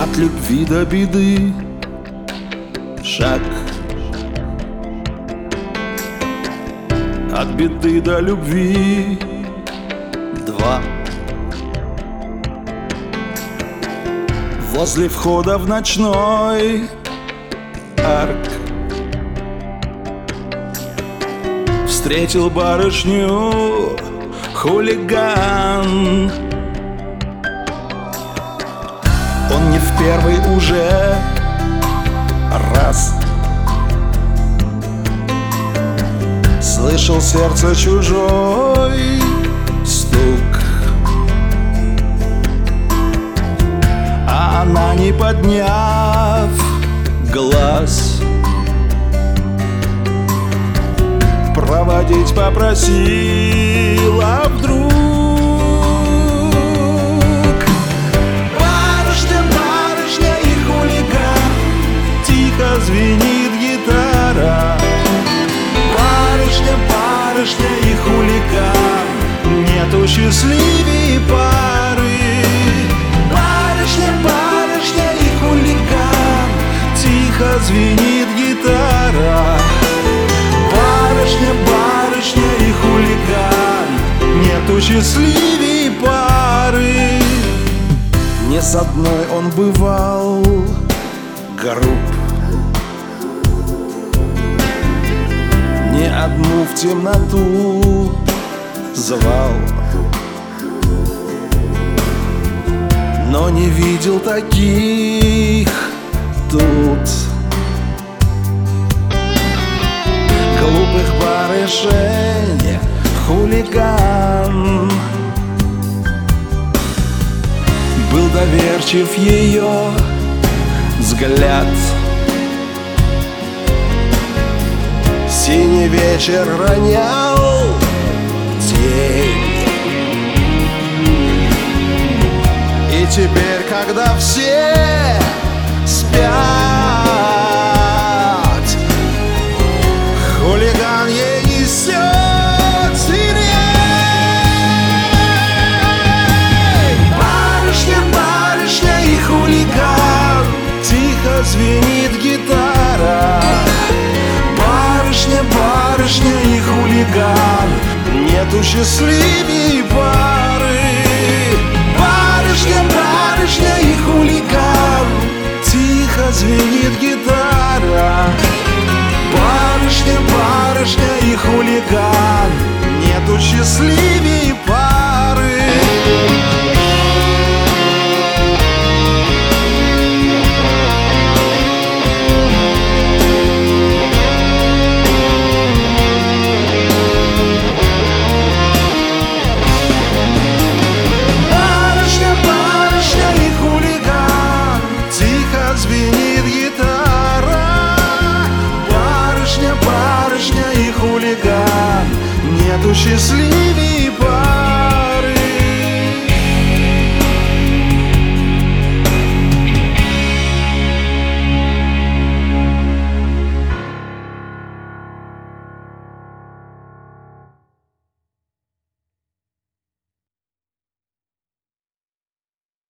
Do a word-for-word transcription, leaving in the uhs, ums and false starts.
От любви до беды шаг, от беды до любви два. Возле входа в ночной арк встретил барышню хулиган. Он не в первый уже раз слышал сердце чужой стук, а она, не подняв глаз, проводить попросила вдруг. Звенит гитара, барышня, барышня и хулиган, нету счастливей пары. Барышня, барышня и хулиган, тихо звенит гитара. Барышня, барышня и хулиган, нету счастливей пары. Не с одной он бывал груб, не одну в темноту звал, но не видел таких тут глупых барышень хулиган. Был доверчив ее взгляд, синий вечер ронял тень. И теперь, когда все спят, хулиган ей несет сирень. Барышня, барышня и хулиган, тихо звенит гитара. Барышня, барышня и хулиган, нету счастливей пары. Барышня, барышня и хулиган, тихо звенит гитара. Барышня, барышня и хулиган, нету счастливей пары. Звенит гитара, барышня, барышня и хулиган, нету счастливых